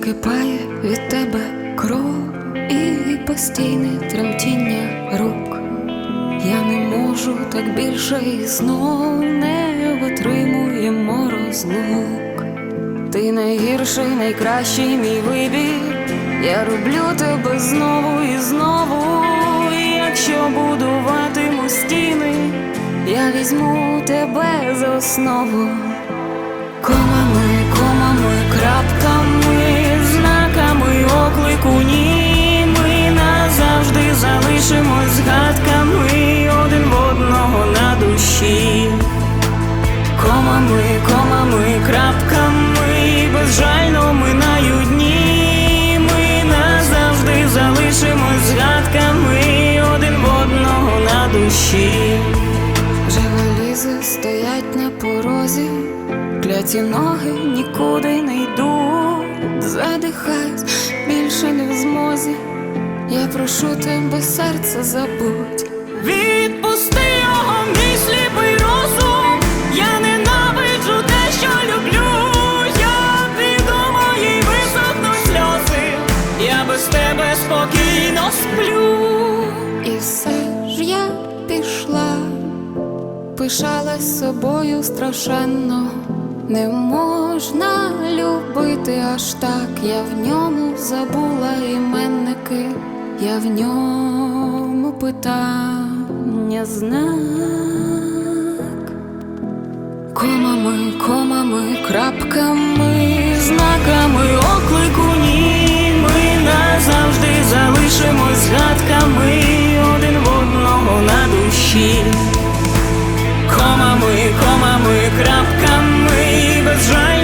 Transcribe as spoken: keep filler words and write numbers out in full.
закипає від тебе кров і постійне тремтіння рук. Я не можу так більше і знов не витримуємо розлук. Ти найгірший, найкращий мій вибір. Я роблю тебе знову і знову. І якщо будуватиму стіни, я візьму тебе за основу. Комами, комами, крапками, знаками оклику ні. Ми назавжди залишимось згадками один в одного на душі. Комами, комами, крапками, безжально минають дні. Ми назавжди залишимось згадками один в одного на душі. Вже валізи стоять на порозі, кляті ноги нікуди не йдуть. Задихаюсь, більше не в змозі. Я прошу тебе, серце, забудь. Відпусти його, мій сліпий розум. Я ненавиджу те, що люблю. Я піду, мої висохнуть сльози. Я без тебе спокійно сплю. І все ж я пішла, пишалась собою страшенно. Не можна любити аж так. Я в ньому забула іменники. Я в ньому питання знак. Комами, комами, крапками, знаками оклику ні. Ми назавжди залишимось згадками один в одного на душі. Комами, комами, крапками, безжально